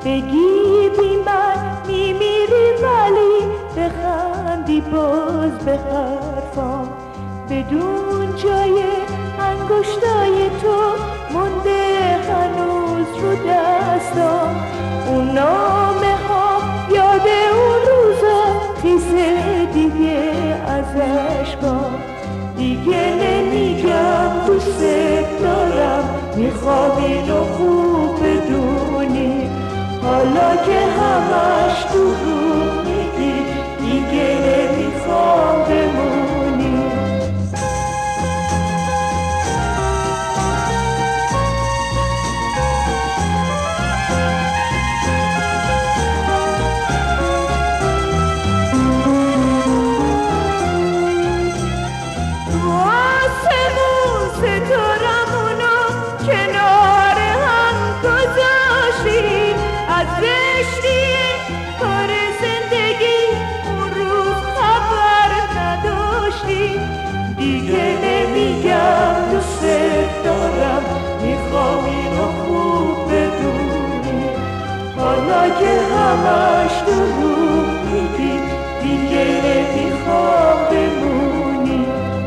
بگی بی من میمیری ولی بخندی باز به حرفام. بدون جای انگشتای تو مونده هنوز رو دستام. اون نامه ها یاد اون روزا خیسه دیگه ازش بام. دیگه نمیگم دوست دارم، میخوام اینو خوب بدونی. حالا که همش دروغ میگی دیگه نمیخوام بمونی. دیگه نمیگم دوست دارم، میخوام اینو خوب بدونی. حالا که همش دروغ میگی دیگه نمیخوام بمونی.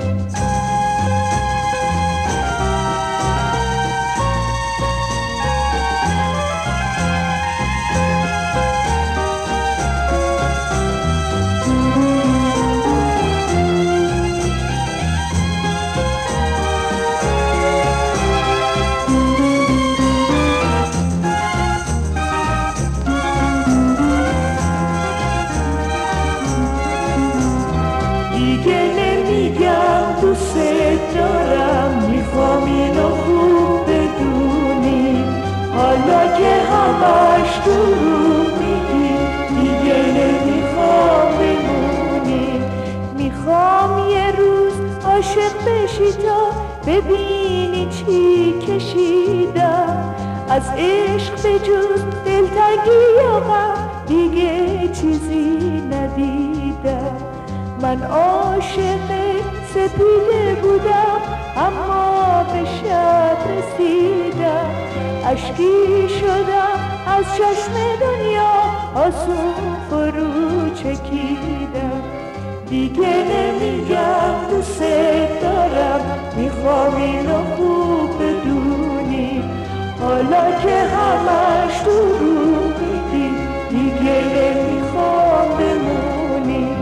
دیگه نمیگم دوست دارم، میخوام اینو خوب بدونی. حالا که همش دروغ میگی دیگه نمیخوام بمونی. میخوام یه روز عاشق بشی تا ببینی چی کشیدم. از عشق به جز دلتنگی و غم دیگه چیزی ندیدم. من عاشق سپیده بودم اما به شب رسیدم. اشکی شدم از چشم دنیا آسون فرو چکیدم. دیگه نمیگم دوست دارم، میخوام اینو خوب بدونی. حالا که همش دروغ میگی دیگه نمیخوام بمونی.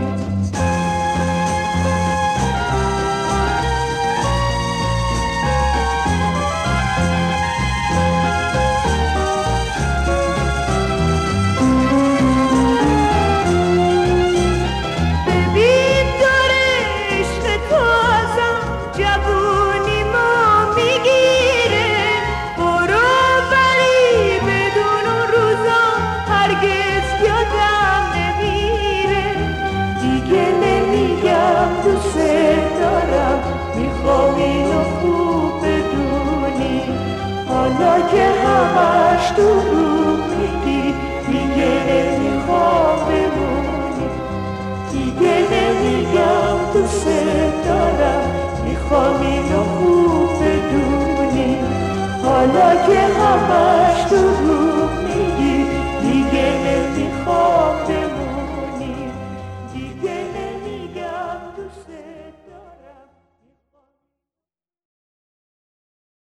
دوست دارم، میخوام اینو خوب بدونی. حالا که همش